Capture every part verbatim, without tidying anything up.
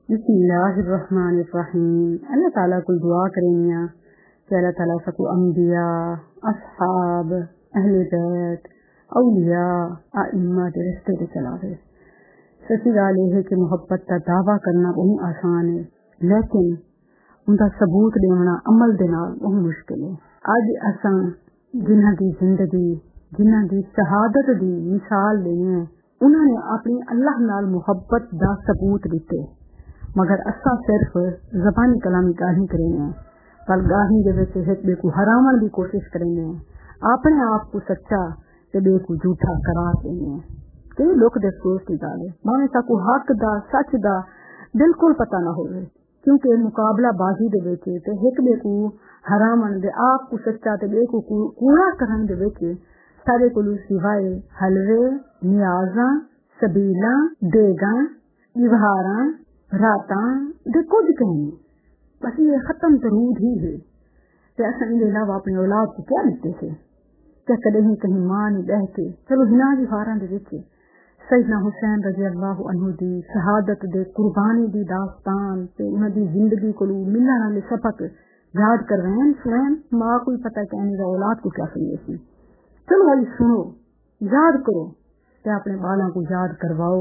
بسم اللہ الرحمن الرحیم۔ اللہ تعالیٰ کو دعا کریں کہ اللہ تعالیٰ سکو انبیاء، اصحاب، اہل بیت، اولیاء، ائمہ کے رستے دے چلاوے۔ سچی گل یہ ہے کہ محبت کا دعویٰ کرنا بہت آسان ہے، لیکن ان کا ثبوت دینا عمل دے نال بہت مشکل ہے۔ اج اساں جنہاں دی زندگی، جنہاں دی شہادت دی مثال لینی ہے، انہوں نے اپنی اللہ نال محبت دا ثبوت دیتے، مگر اساں صرف زبانی کلامی گاہی کریں گے، بل گاہی دے وچ ایک بے کو حرامن دی کوشش کریں گے، اپنے آپ کو سچا تے بے کو جھوٹا قرار دیں گے۔ کہ لوک دے افسوس کی گل ہے، مانے سا کو حق دا سچ دا بالکل پتہ نہ ہوئے، کیونکہ مقابلہ بازی دے وچ تے ایک بے کو حرامن دے آپ کو سچا تے بے کو کوڑا کرن دے وچ سارے کولو سوائے حلوے، نیازاں، سبیلاں، دیگاں، اظہاراں، راتاں دے کچھ کہیں بس یہ ختم درود ہی ہے کہ اصل ان کے علاوہ اپنی اولاد کو کیا دیتے تھے؟ کیا کدے ہی کہیں ماں نہیں بہ کے چلو ہنا جی فاراں دے وچ سیدنا حسین رضی اللہ عنہ دی شہادت دے قربانی دی داستان تے انہاں دی زندگی کو ملن والے سبق یاد کر رہے ہیں، سنیں ماں کو پتہ کہ ان اولاد کو کیا سمجھے سی۔ چلو بھائی سنو، یاد کرو تے اپنے بالاں کو یاد کرواؤ۔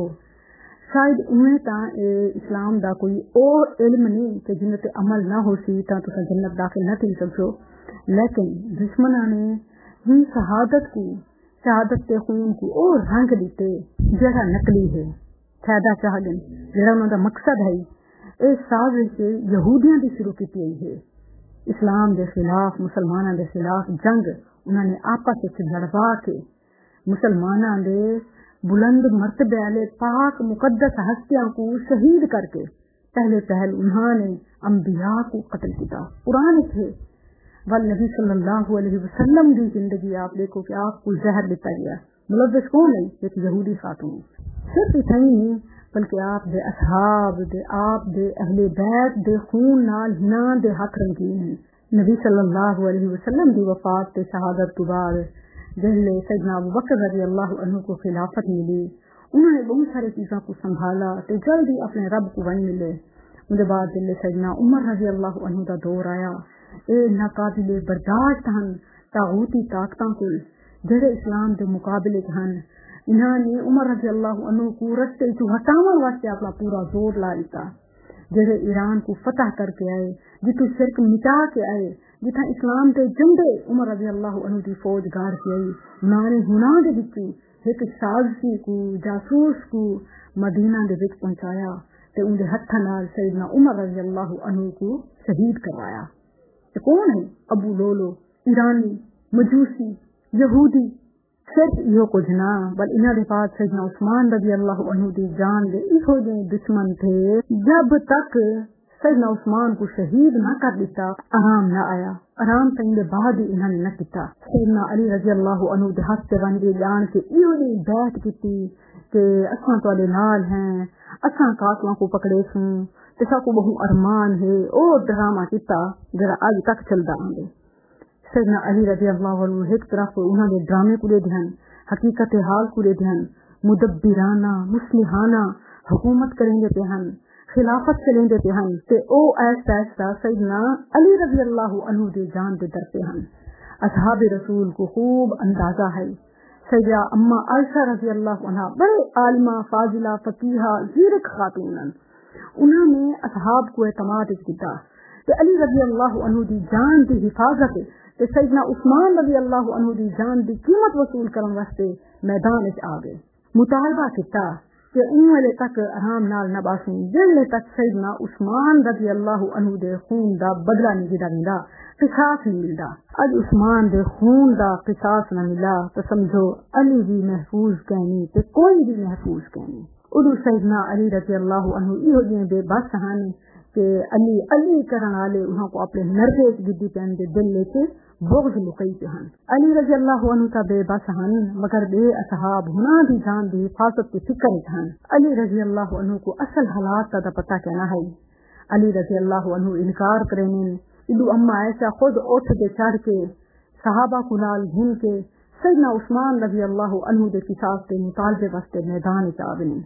شاید انہیں تا اسلام دا کوئی اور علم نہیں کہ جن تے عمل نہ ہو سی تا تساں جنت داخل نہ تھی سکو، لیکن دشمناں نے ہی شہادت کو شہادت کے خون کو اور رنگ دیتے جڑا نقلی ہے، فائدہ چاہ دیں جڑا انہاں دا مقصد ہے۔ اے سازش یہودیاں دی شروع کی ہوئی ہے، اسلام دے خلاف، مسلماناں دے خلاف جنگ انہوں نے آپس وچ لڑوا کے مسلماناں دے بلند مرتبے والے پاک مقدس ہستیاں کو شہید کر کے پہلے پہل انہوں نے انبیاء کو قتل کیا۔ قرآن تھے والنبی صلی اللہ علیہ وسلم دی زندگی آپ دیکھو کہ آپ کو زہر دیتا گیا، ملوث کون ہے؟ ایک یہودی خاتون۔ صرف اتنا ہی نہیں بلکہ آپ دے اصحاب دے آپ دے اہل بیت دے خون نال ہنا دے ہاتھ رنگین ہیں۔ نبی صلی اللہ علیہ وسلم دی وفات تے شہادت تو بعد جہلے سیدنا ابوبکر رضی اللہ عنہ کو خلافت ملی، انہوں نے بہت ساری چیزوں کو سنبھالا تے جلدی اپنے رب کو وہیں ملے۔ ان کے بعد جلے سیدنا عمر رضی اللہ عنہ کا دور آیا، اے ناقابل برداشت ہن طاغوتی طاقتاں کو جڑے اسلام دے مقابلے ہن، انہوں نے عمر رضی اللہ عنہ کو رستے تو ہٹاون واسطے اپنا پورا زور لا دیتا، جڑے ایران کو فتح کر کے آئے، جتوں شرک مٹا کے آئے، جتھا اسلام دے جنڈے عمر رضی اللہ عنہ دی فوج گاڑ کے آئی، انہوں نے ہنا دے وچوں ایک سازشی کو جاسوس کو مدینہ دے وچ پہنچایا تے ان دے ہتھاں نال سیدنا عمر رضی اللہ عنہ کو شہید کروایا۔ تے کون ہے؟ ابو لولو، ایرانی، مجوسی، یہودی، صرف یہ کچھ نہ بل انہاں دے بعد سیدنا عثمان رضی اللہ عنہ دی جان دے اسو جے دشمن تھے، جب تک سیدنا عثمان کو شہید نہ کر دیتا آرام نہ آیا، آرام تو ان دے بعد ہی انہوں نے نہ کیتا۔ سیدنا علی رضی اللہ عنہ دے ہاتھ تے بن کے جان کے ایو جی بیعت کیتی کہ اساں تواڈے نال ہیں، اساں قاتلاں کو پکڑے سوں تے ساکو بہو ارمان ہے، او ڈرامہ کیتا جڑا اج تک چلدا آندا۔ سیدنا علی رضی اللہ عنہ ایک طرف انہوں نے ڈرامے کو دے دھن، حقیقت حال کو دے دھن، مدبرانہ مصلحانہ حکومت کریں گے پہ ہن، خلافت چلیں دے پہ ہن تے او ایسا ایسا سیدنا علی رضی اللہ عنہ دے جان دے در پہ ہن۔ اصحاب رسول کو خوب اندازہ ہے، سیدہ اما عائشہ رضی اللہ عنہ بڑے عالمہ فاضلہ فقیہہ زیرک خاتون، انہوں نے اصحاب کو اعتماد کیتا کہ علی رضی اللہ عنہ دی جان دی حفاظت تے سیدنا عثمان رضی اللہ عنہ دی جان دی قیمت وصول کرن واسطے میدان وچ آ گئے، مطالبہ کیتا کہ ان ویلے تک آرام نال نہ باسوں جلے تک سیدنا عثمان رضی اللہ عنہ دے خون دا بدلہ نہیں جدا ملا، قصاص نہیں ملدا۔ اج عثمان دے خون دا قصاص نہ ملا تو سمجھو علی بھی محفوظ کہنی تے کوئی بھی محفوظ کہنی۔ ادو سیدنا علی رضی اللہ عنہ یہ جے بے بس ہن کہ علی علی کرن والے انہاں کو اپنے نرگے گدی پہن دے دل لے کے بغض لکئی پہ ہن۔ علی رضی اللہ عنہ کا بے بس ہن مگر بے اصحاب ہنا دی جان دی حفاظت کی فکر ہن۔ علی رضی اللہ عنہ کو اصل حالات کا پتہ کہنا ہے۔ علی رضی اللہ عنہ انکار کریں، ادو اما ایسا خود اٹھ کے چڑھ کے صحابہ کو نال گھن کے سیدنا عثمان رضی اللہ عنہ دے قصاص کے مطالبے واسطے میدان چ آ گئے۔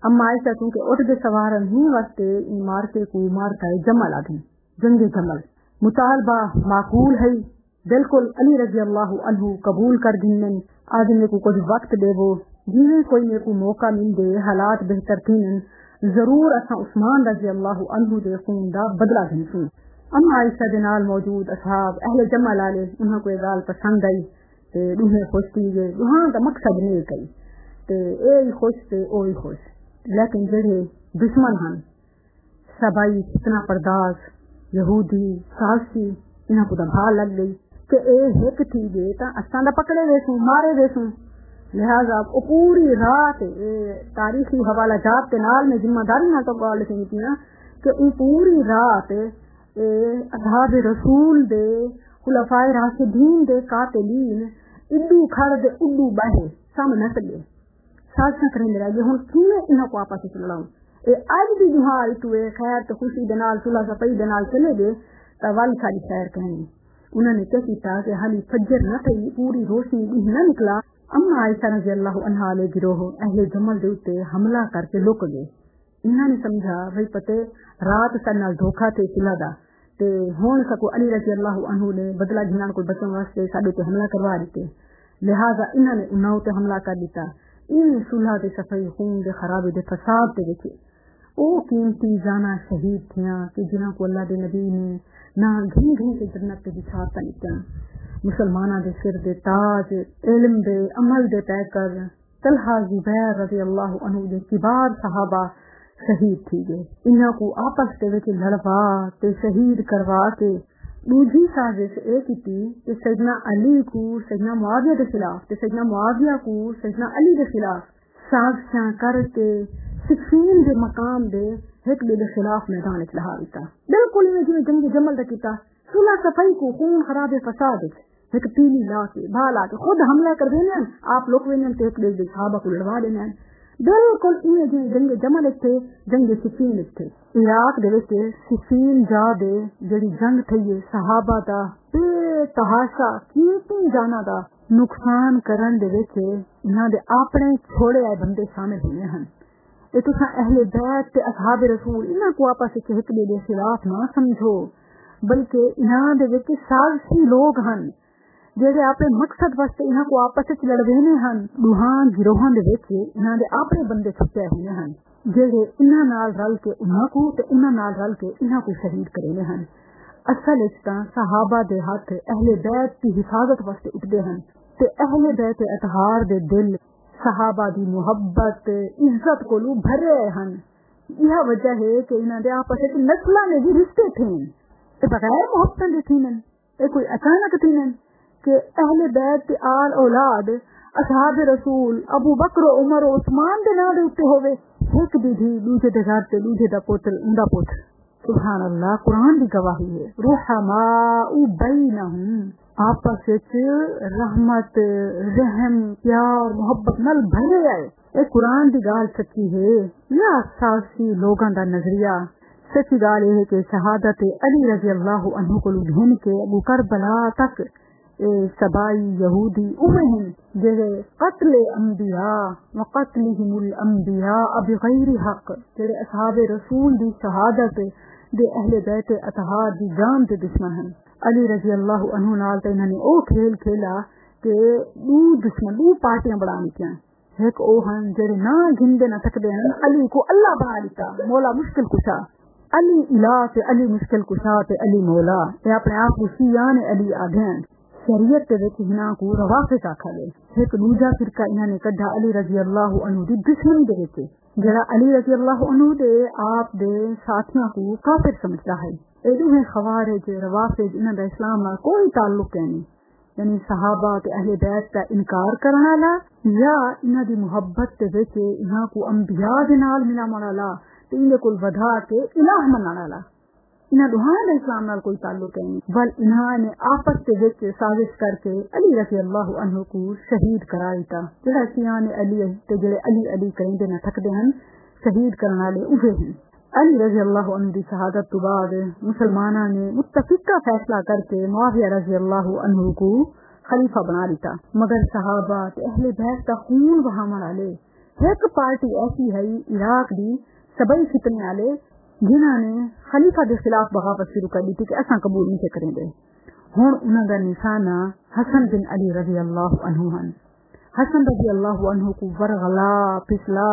اما عائشہ چونکہ اٹھ دے سوارن ہی واسطے مارکے کو مارکا جمل آدھی جنگ جمل مطالبہ معقول ہے بالکل علی رضی اللہ عنہ قبول کر گھنن آدمی کو کچھ وقت دے وہ جیویں کوئی میرے کو موقع مل دے حالات بہتر تھینن ضرور اساں عثمان رضی اللہ عنہ دے خون دا بدلہ گھنسوں. اما عائشہ دے نال موجود اصحاب اہل جمل والے انہاں کو یہ گل پسند آئی تے دوہے خوش تھی گئے دوہاں دا مقصد نہیں کئی تے اے خوش تے او ہی خوش. لیکن جڑے دشمن ہن سبائی فتنہ پرداز یہودی سالسی انہاں کو دبا لگ گئی کہ اے ہک تھی گئے تا اساں دا پکڑے ویسوں مارے ویسوں. لہذا وہ پوری رات تاریخی حوالہ جات کے نال میں ذمہ داری نہ تو گل کی کہ وہ پوری رات اصحاب رسول دے خلفاء راشدین دے قاتلین اڈو کھڑ دے اڈو بہے سامنے چلے سازشاں کریں رہ گئے ہن کیویں انہاں کو آپس وچ لڑاؤں. اے اج دی جہار تو خیر تے خوشی دے نال صلح صفائی دے نال چلے گئے تا والی ساری خیر کہنی. انہوں نے کیا کیتا کہ حالی فجر نہ تھی پوری روشنی نہ نکلا. اما عائشہ رضی اللہ عنہا علیہ گروہ اہل جمل دے اوتے حملہ کر کے لک گئے. انہوں نے سمجھا بھئی پتے رات سن نال دھوکا تے صلح دا تے ہن سکو علی رضی اللہ عنہ نے بدلہ گھنان کو بچن واسطے ساڈے تے حملہ کروا دیتے. لہذا انہوں نے انہاں تے حملہ کر دیتا. ان صلح دے صفائی خون دے خرابے دے فساد تے وچ او قیمتی جانا شہید تھیاں کہ جنہاں کو اللہ دے نبی نے نہ گھن گھن کے جنت کے بچھاتا نکاں. مسلمانہ دے سر دے تاج علم دے عمل دے پیکر طلحہ زبیر رضی اللہ عنہ دے کبار صحابہ شہید تھی گئے. انہاں کو آپس دے وچ لڑوا تے شہید کروا کے دوجی سازش اے کیتی کہ سیدنا علی کو سیدنا معاویہ دے خلاف تے سیدنا معاویہ کو سیدنا علی دے خلاف سازشاں کر کے صفین دے مقام دے ایک دے خلاف میدان وچ لہا دیتا. بالکل میں جویں جنگ جمل دا کیتا صلح صفائی کو خون خراب فساد ایک پیلی لا کے بھالا کے خود حملہ کر دینا آپ لوگ وینن تے ایک دے صحابہ کو لڑوا دینا. بالکل انہیں جو جنگ جمل تھے جنگ صفین تھے عراق دے وچ صفین جا دے جڑی جنگ تھی صحابہ دا بے تحاشا کیتی جانا دا نقصان کرن دے وچ انہاں دے اپنے چھوڑے آئے بندے شامل ہوئے ہیں. اے تساں اہل بیت تے اصحاب رسول انہاں کو آپس وچ ایک دے خلاف نہ سمجھو بلکہ انہاں دے وچ سازشی لوگ ہن جڑے اپنے مقصد واسطے انہاں کو آپس وچ لڑوینے ہن. دوہاں گروہاں دے وچ انہاں دے اپنے بندے چھپے ہوئے ہن جڑے انہاں نال رل کے انہاں کو تے انہاں نال رل کے انہاں کو شہید کرینے ہن. اصل وچ تاں صحابہ دے ہاتھ اہل بیت دی حفاظت واسطے اٹھدے ہن تے اہل بیت اطہار دے دل صحابہ دی محبت عزت کو لو بھرے ہن. یہ وجہ ہے کہ انہاں دے آپس وچ نسلاں نے بھی رشتے تھے تے بغیر محبت دے تھینن. اے کوئی اچانک تھینن کہ اہل بیت آل اولاد اصحاب رسول ابو بکر و عمر و عثمان دے نام دے اوتے ہوے ایک دی دی دوجے دے گھر تے دوجے دا پوتر اوندا پوتر. سبحان اللہ قرآن دی گواہی ہے. رحماء بینہم آپس وچ رحمت رحم پیار محبت نال بھرے آئے. اے قرآن دی گال سچی ہے یا سازشی لوگاں دا نظریہ؟ سچی گال یہ ہے کہ شہادت علی رضی اللہ عنہ کو گھن کے ابو کربلا تک سبائی یہودی اوے ہیں جڑے قتل انبیاء و قتلہم الانبیاء بغیر حق جڑے اصحاب رسول دی شہادت دے اہل بیت اطہار دی جان دے دشمن ہیں. علی رضی اللہ عنہ نال تے انہاں نے او کھیل کھیلا کہ دو دشمن دو پارٹیاں بنا لیاں. ایک او ہن جڑے نہ گھندے نہ سکدے ہیں علی کو اللہ بنا لیتا مولا مشکل کشا. علی الہ تے علی مشکل کشا تے علی مولا. اے اپنے آپ کو شیعان علی آدھیں. شریعت دے وچ انہاں کو روافض آکھا گئے. ایک دوجا فرقہ انہاں نے کڈھا علی رضی اللہ عنہ دی دشمنی دے وچ جڑا علی رضی اللہ عنہ دے آپ دے ساتھیاں کو کافر سمجھدا ہے. اے دوہے خوارج روافض انہاں دا اسلام نال کوئی تعلق نہیں. یعنی صحابہ تے اہل بیت دا انکار کرن والا یا انہاں دی محبت دے وچ انہاں کو انبیاء دے نال ملاون والا تے انہاں کول ودا کے الہ منن والا. انہاں دوہاں دا اسلام نال کوئی تعلق نہیں بل انہاں نے آپس دے وچ سازش کر کے علی رضی اللہ عنہ کو شہید کرا دیتا. جڑا شیعان علی تے جڑے علی علی کہندے نہ تھکدے ہن شہید کرن والے اوہے ہیں. علی رضی اللہ عنہ دی شہادت تو بعد مسلماناں نے متفقہ فیصلہ کر کے معاویہ رضی اللہ عنہ کو خلیفہ بنا دیتا. مگر صحابہ تے اہل بیت دا خون بہاون والے ایک پارٹی ایسی ہے عراق دی سبئی فتنے والے جنہوں نے خلیفہ کے خلاف بغاوت شروع کر دی تھی کہ اصا قبول نہیں کریں گے. ہوں انہوں کا نشانہ حسن بن علی رضی اللہ عنہ ہیں. حسن رضی اللہ عنہ کو ورغلا پسلا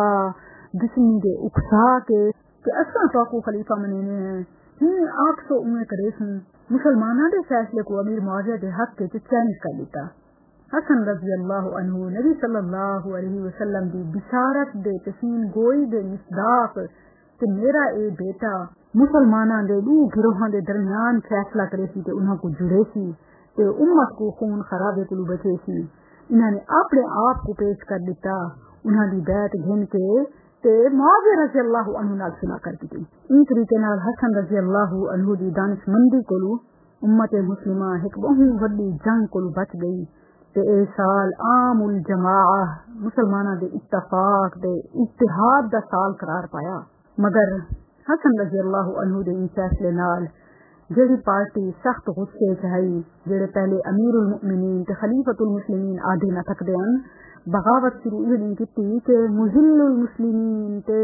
جسمی دے اکسا کے کہ اصا تو کو خلیفہ منینے ہیں. ہوں آپ سو اوے کرے سن مسلمانوں کے فیصلے کو امیر معاویہ کے حق کے چیلنج کر دیتا. حسن رضی اللہ عنہ نبی صلی اللہ علیہ وسلم دی بشارت دے تسین گوئی دے مصداق کہ میرا اے بیٹا مسلمانوں دے دو گروہاں دے درمیان فیصلہ کرے سی تے انہاں کو جڑے سی تے امت کو خون خرابے کو بچے سی. انہوں نے اپنے آپ کو پیش کر دیتا. انہاں دی بیعت گھن کے تے معاویہ رضی اللہ عنہ نال صلح کر دی. ان طریقے نال حسن رضی اللہ عنہ دی دانش مندی کولو امت مسلمہ ایک بہت وڈی جنگ کولو بچ گئی تے اے سال عام الجماعہ مسلمانوں دے اتفاق دے اتحاد دا سال قرار پایا. مگر حسن رضی اللہ عنہ دے ان فیصلے نال جیڑی پارٹی سخت غصے چاہی جیڑے پہلے امیر المؤمنین تے خلیفۃ المسلمین آدھے نہ تھکدے ہن بغاوت شروع نہیں کیتی کہ مذل المسلمین تے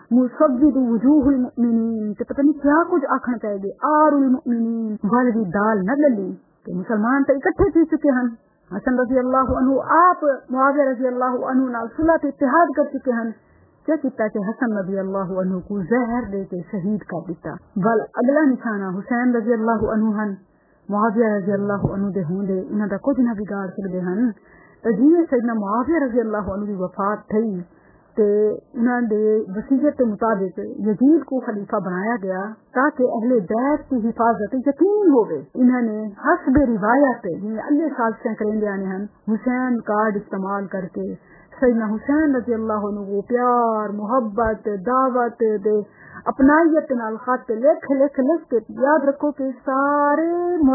مصدد وجوہ المؤمنین تے پتہ نہیں کیا کچھ آکھنا چاہے گے آر المؤمنین والدی دال نہ للی کہ مسلمان تے اکٹھے تھی چکے ہیں. حسن رضی اللہ عنہ آپ معاویہ رضی اللہ عنہ نال صلح تے اتحاد کر چکے ہیں. کیا کیتا کہ حسن رضی اللہ عنہ کو زہر دے کے شہید کر دیتا. بل اگلا نشانہ حسین رضی اللہ عنہ ہیں. معاویہ رضی اللہ عنہ دے ہوں دے انہاں دا کچھ نہ بگاڑ سکدے ہیں. تے جویں سیدنا معاویہ رضی اللہ عنہ دی وفات تھی تے انہاں دے وصیت کے مطابق یزید کو خلیفہ بنایا گیا تاکہ اہل بیت کی حفاظت یقین ہوئے. انہوں نے حسب روایت جنہیں اللہ سازشیں کریں دے آنے ہیں حسین کارڈ استعمال کر کے سیدنا حسین رضی اللہ عنہ کو پیار محبت دعوت دے اپنائیت نال خط لکھ لکھ لکھ کے یاد رکھو کہ سارے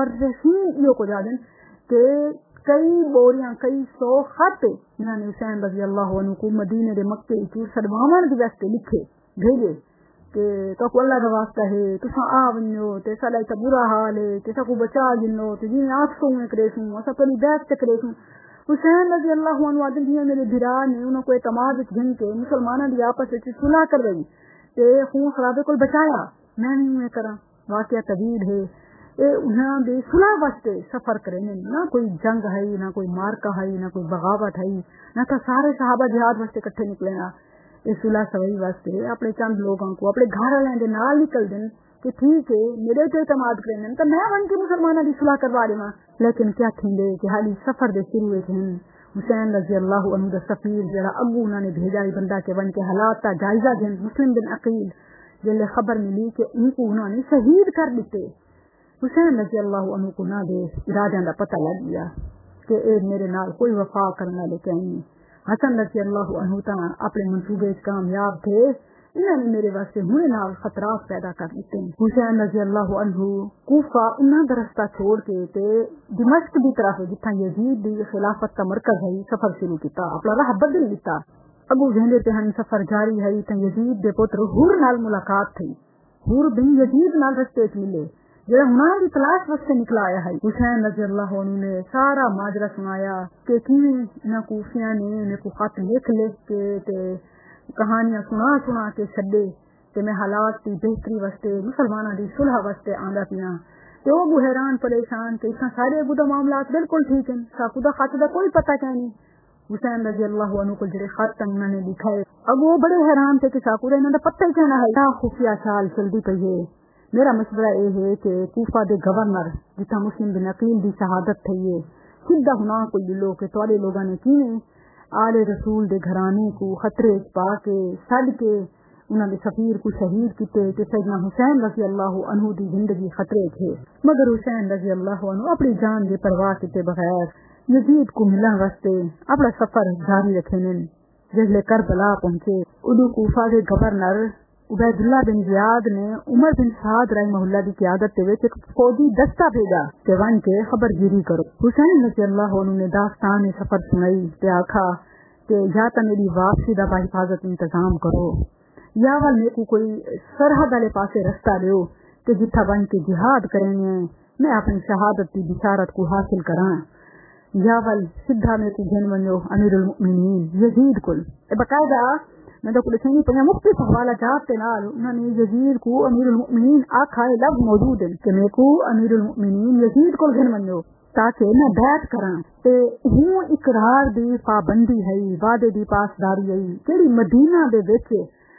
مورخین یہ کو جانن کہ کئی بوریاں کئی سو خط انہوں نے حسین رضی اللہ عنہ کو مدینے دے مکے کی سدواون کے واسطے لکھے بھیجے کہ تو اللہ کا واسطہ ہے تساں آ ونجو تے ساڈا تے برا حال ہے تے سا کو بچا جنو تے جی آپ سو میں کرے سوں اسا تو بیعت تے کرے سوں. حسین رضی اللہ عنہ آدم جی میرے بھرا نے انہوں کو اعتماد گھن کے مسلمانوں دی آپس وچ صلح کر رہی تے خون خرابے کو بچایا. میں نہیں میں کراں واقعہ طویل ہے. اے انہاں دے صلح واسطے سفر کرے نے نہ کوئی جنگ ہے نہ کوئی مارکا ہے نہ کوئی بغاوت ہے نہ تو سارے صحابہ جہاد واسطے اکٹھے نکلے نا. اے صلح سوئی واسطے اپنے چند لوگوں کو اپنے گھر والے دے نال نکل دین کہ ٹھیک ہے میرے تے اعتماد کریں تو میں ون کے مسلمانوں دی صلح کروا دیواں. لیکن کیا تھیندے کہ حالی سفر دے شروع وچ ہیں حسین رضی اللہ عنہ دا سفیر جڑا اگو انہوں نے بھیجا ہی بندہ کہ ون کے حالات کا جائزہ دین مسلم بن عقیل جلے خبر ملی کہ ان کو انہوں نے شہید کر دیتے. حسین رضی اللہ عنہ کو نہ دے ارادیاں دا پتہ لگ گیا کہ اے میرے نال کوئی وفا کرنا لے کے آئی. حسن رضی اللہ عنہ تا اپنے منصوبے کامیاب تھے. انہوں نے میرے واسطے ہونے نال خطرات پیدا کر دیتے. حسین رضی اللہ عنہ کوفہ انہاں دا رستہ چھوڑ کے تے دمشق دی طرف جتھاں یزید دی خلافت کا مرکز ہے سفر شروع کیتا. اپنا راہ بدل لیتا. ابو ویندے تے ہن سفر جاری ہے تے یزید دے پتر حور نال ملاقات تھی. حور بن یزید نال رستے وچ ملے جڑا انہاں دی تلاش واسطے نکلا آیا ہے. حسین رضی اللہ عنہ نے سارا ماجرا سنایا کہ کیویں انہاں کوفیاں نے میرے کو خط لکھ لکھ کے تے کہانیاں سنا سنا کے چھڈے تے میں حالات دی بہتری واسطے مسلماناں دی صلح واسطے آندا پیاں. تے او بو حیران پریشان کہ اس سارے ابو دا معاملات بالکل ٹھیک ہیں ساکو دا خط دا کوئی پتہ کیا نہیں. حسین رضی اللہ عنہ کو جڑے خط انہوں نے لکھائے اب وہ بڑے حیران تھے کہ ساکو دا انہاں دا پتہ ہی کیا نہ ہے. کیا خفیہ چال چلدی پئی ہے. میرا مشورہ یہ ہے کہ کوفہ دے گورنر جتھا مسلم بن عقیل دی شہادت تھی ہے سیدھا ہونا کوئی دلو کہ تواڈے لوگاں نے کیویں آل رسول دے گھرانے کو خطرے پا کے سد کے انہاں دے سفیر کو شہید کیتے تے سیدنا حسین رضی اللہ عنہ دی زندگی خطرے تھے. مگر حسین رضی اللہ عنہ اپنی جان دی پرواہ کیتے بغیر یزید کو ملن واسطے اپنا سفر جاری رکھے نے. جسلے کربلا پہنچے ادو کوفہ دے گورنر عبید اللہ بن زیاد نے عمر بن سعد رحمہ اللہ دی قیادت تے وچ ایک فوجی دستہ بھیجا کہ ون کے خبر گیری کرو. حسین رضی اللہ عنہ نے داستان سفر سنائی تے آکھا کہ یا تا میری واپسی دا حفاظت انتظام کرو یا ول میرے کو کوئی سرحد والے پاسے رستہ دیو کہ جتھا ون کے جہاد کریں میں اپنی شہادت کی بشارت کو حاصل کراں. یا ول سدھا میں کو گھن ونجو امیر المؤمنین یزید کل باقاعدہ میں تو کچھ نہیں پڑھا مختلف حوالہ جات کے نال انہوں نے یزید کو امیر المؤمنین آکھا ہے لفظ موجود ہے کہ میں کو امیر المؤمنین یزید کل گھن ونجو تاکہ میں بیعت کراں تے ہوں اقرار دی پابندی ہے وعدے دی پاسداری ہے کیڑی مدینہ دے وچ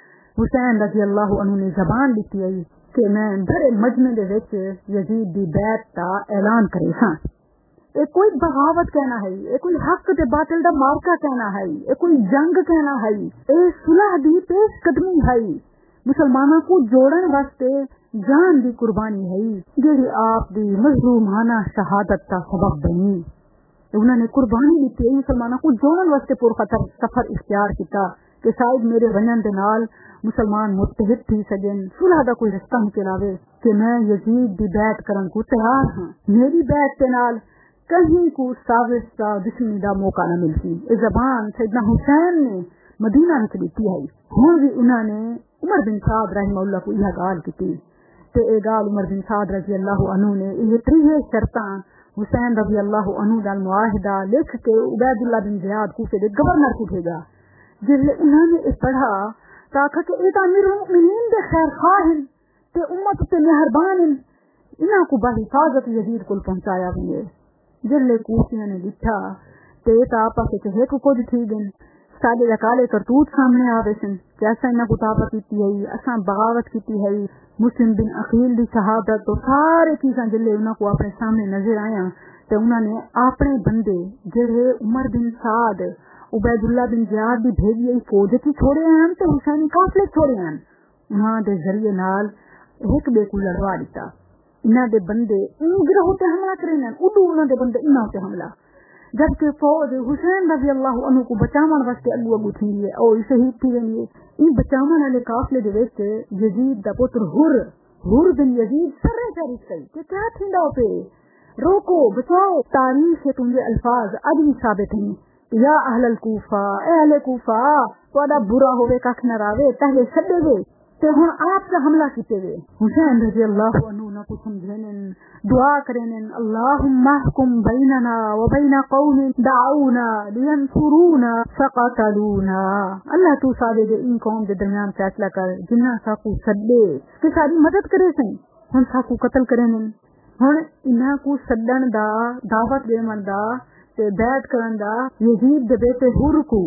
حسین رضی اللہ عنہ نے زبان دیتی ہے کہ میں بڑے مجمع دے وچ یزید دی بیعت دا اعلان کرے ہاں اے کوئی بغاوت کہنا ہے اے کوئی حق تے باطل دا مارکا کہنا ہے اے کوئی جنگ کہنا ہے اے صلح دی پیش قدمی ہے مسلمانوں کو جوڑن واسطے جان دی قربانی ہے جڑی آپ دی مظلومانہ شہادت کا سبب بنی انہوں نے قربانی دیتی ہے مسلمانوں کو جوڑن واسطے پرخطر سفر اختیار کیتا کہ شاید میرے ونجن دے نال مسلمان متحد تھی سجن صلح دا کوئی رستہ نکل آوے کہ میں یزید دی بیعت کرن کو تیار ہوں میری بیعت کے نال کہیں کو سازش کا دشمنی دا موقع نہ ملتی یہ زبان سیدنا حسین نے مدینہ میں دیتی ہے ہوں بھی انہوں نے عمر بن سعد رحمہ اللہ کو یہ گال کی تے اے گال عمر بن سعد رضی اللہ عنہ نے یہ تریہ شرطاں حسین رضی اللہ عنہ دا معاہدہ لکھ کے عبید اللہ بن زیاد کوفے دے گورنر کو بھیجا جس لئے انہوں نے اس پڑھا تاکہ کہ اے امیر المؤمنین دے خیر خواہ تے امت تے مہربان انہاں کو بحفاظت یزید کو پہنچایا ہوئے جلے کوفیاں نے لکھا تے تاپا سے کہے کو کچھ تھی گن سادے لکالے کرتوت سامنے آوے سن کیسا انہاں کو تاپا کیتی ہے اساں بغاوت کیتی ہے مسلم بن عقیل دی شہادت تو سارے چیزاں جلے انہاں کو اپنے سامنے نظر آیا تے انہاں نے اپنے بندے جڑے عمر بن سعد عبید اللہ بن زیاد دی بھیجی فوج کی چھوڑے ہیں تے حسین قافلے چھوڑے ہیں انہاں دے ذریعے نال ایک بے کو لڑوا دیتا انہاں دے بندے ان گروہ تے حملہ کریں اڈو انہاں دے بندے انہاں تے حملہ جبکہ فوج حسین رضی اللہ عنہ کو بچاون واسطے اگو اگو تھی ہے او شہید تھی وینی ان بچاون والے قافلے دے وچ یزید دا پتر حر حر بن یزید سرے چاری کئی کہ کیا تھیندا پے روکو بچاؤ تاریخ سے تمہارے الفاظ اج بھی ثابت ہیں یا اہل الکوفہ اے اہل کوفہ تہاڈا برا ہوے ککھ نہ راوے پہلے چھڈے وے تے ہن آپ کا حملہ کیتے وے حسین رضی اللہ عنہ نہ کو سمجھن دعا کرن اللهم احكم بيننا وبين قوم دعونا لينصرونا فقتلونا اللہ تو سارے دے ان قوم دے درمیان فیصلہ کر جنہاں سا کو سدے کہ ساری مدد کرے سن ہن سا کو قتل کرن ہن انہاں کو سدن دا دعوت دیون دا تے بیعت کرن دا یزید دے بیٹے حر کو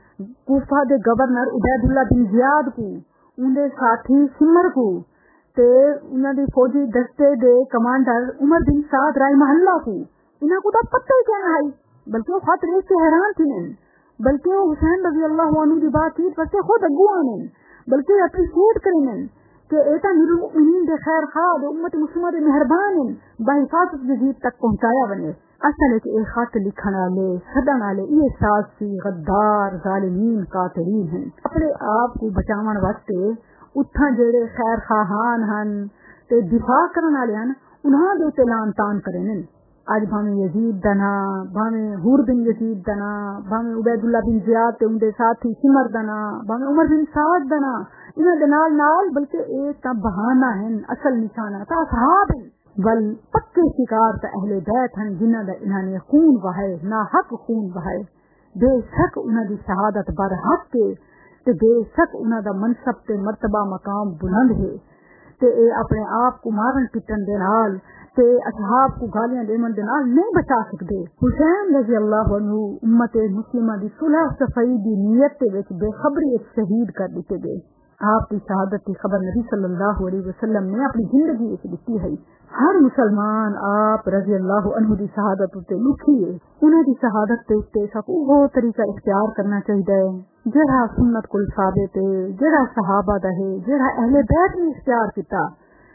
کوفہ دے گورنر عبید اللہ بن زیاد کو ان دے ساتھی سمر کو تے انہاں دی فوجی دستے دے کمانڈر عمر بن سعد رحمہ اللہ کو انہاں کو تو پتہ ہی کہنا ہے بلکہ وہ خاطر اس سے حیران تھی نہیں بلکہ وہ حسین رضی اللہ عنہ دی بات چیت پر سے خود اگو آنے بلکہ اپریشیٹ کریں کہ ایتا امیر المؤمنین دے خیر خواہ امت مسلمہ دے مہربان بحفاظت یزید تک پہنچایا بنے اصل ہے کہ ایک خط لکھن والے سدن والے یہ سازشی غدار ظالمین قاتلین ہیں اپنے آپ کو بچاون واسطے اتھاں جڑے خیر خواہان ہن تے دفاع کرن والے ہن انہاں دے تے لان تان کرن اج بھاویں یزید دنا بھاویں حور بن یزید دنا بھاویں عبید اللہ بن زیاد تے ان دے ساتھی سمر دنا بھاویں عمر بن سعد دنا انہاں دے نال نال بلکہ اے تا بہانہ ہیں اصل نشانہ تا اصحاب ہیں بل پکے شکار تا اہل بیت ہیں جنہاں دا انہاں نے خون بہائے نا حق خون بہائے بے شک انہاں دی شہادت بر حق کے تے بے شک انہاں دا منصب تے مرتبہ مقام بلند ہے تے اے اپنے آپ کو مارن پٹن دے نال تے اصحاب کو گالیاں دیون دے نال نہیں بچا سکدے حسین رضی اللہ عنہ امت مسلمہ دی صلح صفائی دی نیت تے وچ بے خبری شہید کر دتے گئے آپ کی شہادت کی خبر نبی صلی اللہ علیہ وسلم نے اپنی زندگی وچ دتی ہے ہر مسلمان آپ رضی اللہ عنہ دی شہادت تے لکھی ہے انہاں دی شہادت تے تے سب وہ طریقہ اختیار کرنا چاہیے جڑا سنت کل ثابت ہے جڑا صحابہ دا ہے جڑا اہل بیت نے اختیار کیتا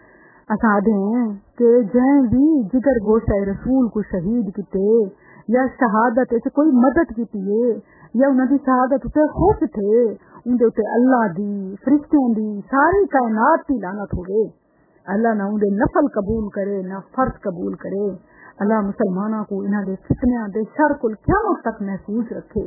اساں دیں کہ جیں بھی جگر گوشہ رسول کو شہید کیتے یا شہادت تے کوئی مدد کیتی ہے یا انہاں دی شہادت تے خوف تھے ان دے تے اللہ دی فرشتوں دی ساری کائنات دی لعنت ہوے اللہ نہ ان دے نفل قبول کرے نہ فرض قبول کرے اللہ مسلمانوں کو انہاں دے فتنیاں دے شر کل قیامت تک محفوظ رکھے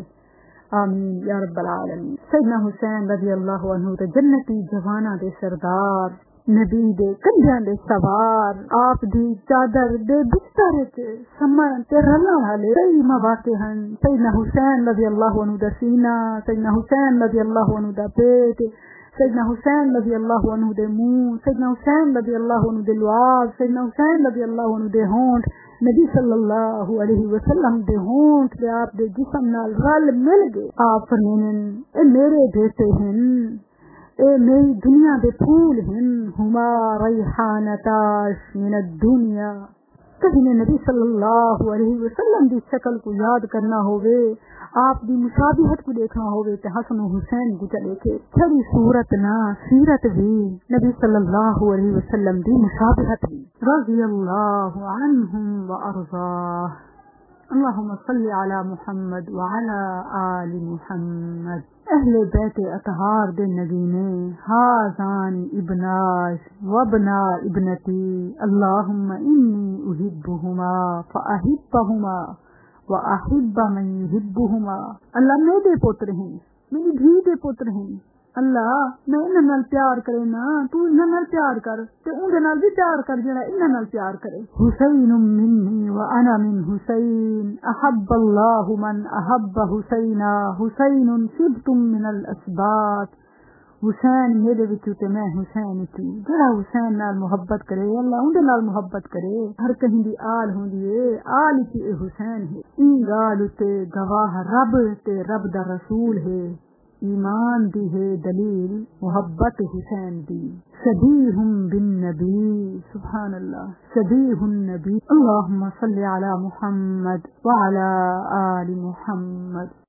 آمین یا رب العالمین سیدنا حسین رضی اللہ عنہ تے جنتی جواناں دے سردار نبی دے کندھیاں دے سوار آپ دی چادر دے بستر وچ سمن تے رلن والے کئی مواقع ہیں. سیدنا حسین رضی اللہ عنہ دا سینہ، سیدنا حسین رضی اللہ عنہ دا پیٹ، سیدنا حسین رضی اللہ عنہ دے منہ، سیدنا حسین رضی اللہ عنہ دے لعاب، سیدنا حسین رضی اللہ عنہ دے ہونٹ، نبی صلی اللہ علیہ وسلم دے ہونٹ دے آپ دے جسم نال رل مل گئے. آپ فرمانے اے میرے بیٹے ہیں، اے میری دنیا دے پھول ہیں، ہما ریحانتاش من الدنیا. کبھی نے نبی صلی اللہ علیہ وسلم دی شکل کو یاد کرنا ہوئے، آپ دی مشابہت کو دیکھنا ہوئے تو حسن و حسین کو چلے کے چھڑی صورت نہ سیرت بھی نبی صلی اللہ علیہ وسلم دی مشابہت بھی. رضی اللہ عنہم وارضاہ. اللہم صلی علی محمد وعلی آل محمد. اہل بیت اطہار دے نگینے ہازان ابناش وابنا ابنتی اللہم انی احبہما فاحبہما واحب من یحبہما. اللہ میرے پتر ہیں، میری دھی دے پتر ہیں، اللہ میں انہاں نال پیار کرے نا، تو انہاں نال پیار کر تے اون دے نال بھی پیار کر جڑا انہاں نال پیار کرے. حسین منی وانا من حسین احب اللہ من احب حسینا حسین سبت من الاسباط. حسین میرے وچوں تے میں حسین وچوں، جڑا حسین نال محبت کرے اللہ اون دے نال محبت کرے. ہر کہیں دی آل ہوندی اے، آل کی اے حسین ہے. این گال تے گواہ رب تے رب دا رسول ہے، ایمان دی ہے دلیل محبت حسین دی. شبیہم بالنبی، سبحان اللہ، شبیہ النبی. اللہم صلی علی محمد وعلی آل محمد.